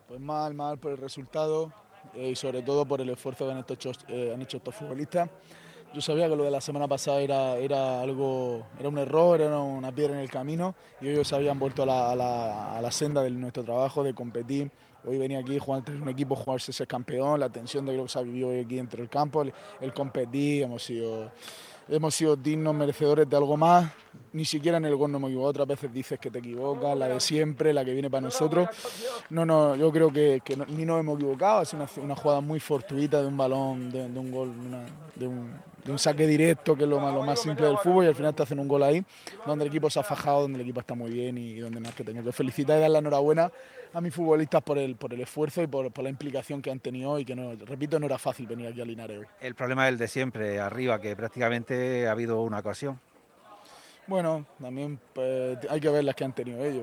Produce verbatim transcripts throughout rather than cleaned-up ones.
Pues mal, mal por el resultado eh, y sobre todo por el esfuerzo que han hecho, eh, han hecho estos futbolistas. Yo sabía que lo de la semana pasada era, era algo, era un error, era una piedra en el camino y ellos se habían vuelto a la, a la, a la senda de nuestro trabajo, de competir. Hoy venía aquí, jugar entre un equipo, jugarse ese campeón, la tensión de lo que se ha vivido hoy aquí dentro del campo, el, el competir, hemos sido, hemos sido dignos, merecedores de algo más. Ni siquiera en el gol no hemos equivocado, otras veces dices que te equivocas, la de siempre, la que viene para nosotros. No, no, yo creo que, que no, ni nos hemos equivocado, es una, una jugada muy fortuita de un balón, de, de un gol, una, de, un, de, un, saque directo, que es lo más, lo más simple del fútbol, y al final te hacen un gol ahí, donde el equipo se ha fajado, donde el equipo está muy bien y donde nada, que tengo que felicitar y dar la enhorabuena a mis futbolistas por el, por el esfuerzo y por, por la implicación que han tenido y que, no, repito, no era fácil venir aquí a Linares hoy. El problema es el de siempre, arriba, que prácticamente ha habido una ocasión. Bueno, también pues, hay que ver las que han tenido ellos.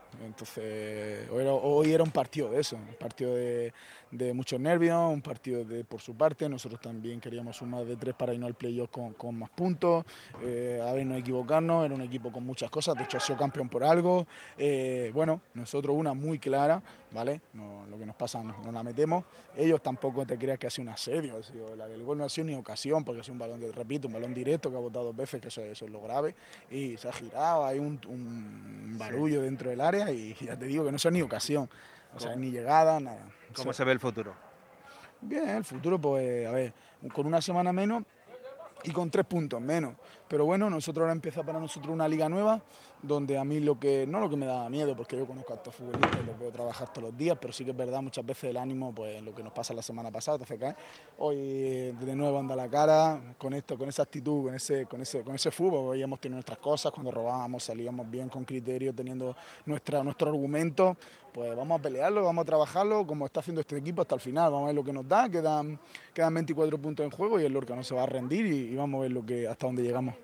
Entonces, hoy era, hoy era un partido de eso, un partido de, de muchos nervios, un partido de por su parte. Nosotros también queríamos sumar de tres para irnos al playoff con, con más puntos, eh, a ver, no equivocarnos. Era un equipo con muchas cosas, de hecho ha sido campeón por algo. Eh, bueno, nosotros una muy clara, ¿vale? No, lo que nos pasa no, no la metemos. Ellos tampoco te creas que ha sido un asedio, ha sido, la del gol no ha sido ni ocasión, porque ha sido un balón, de, repito, un balón directo que ha botado dos veces, que eso, eso es lo grave, y se ha girado, hay un, un barullo sí. dentro del área y ya te digo que no son ni ocasión, o ¿Cómo? sea, ni llegada, nada. ¿Cómo o sea, se ve el futuro? Bien, el futuro, pues, a ver, con una semana menos y con tres puntos menos. Pero bueno, nosotros ahora empieza para nosotros una liga nueva, donde a mí lo que, no lo que me da miedo, porque yo conozco a estos futbolistas y los veo trabajar todos los días, pero sí que es verdad, muchas veces el ánimo, pues lo que nos pasa la semana pasada, te hace caer. Hoy de nuevo anda la cara, con esto, con esa actitud, con ese, con ese, con ese fútbol. Hoy hemos tenido nuestras cosas, cuando robábamos salíamos bien, con criterio, teniendo nuestra, nuestro argumento. Pues vamos a pelearlo, vamos a trabajarlo, como está haciendo este equipo hasta el final. Vamos a ver lo que nos da, quedan, quedan veinticuatro puntos en juego y el Lorca no se va a rendir y, y vamos a ver lo que, hasta dónde llegamos.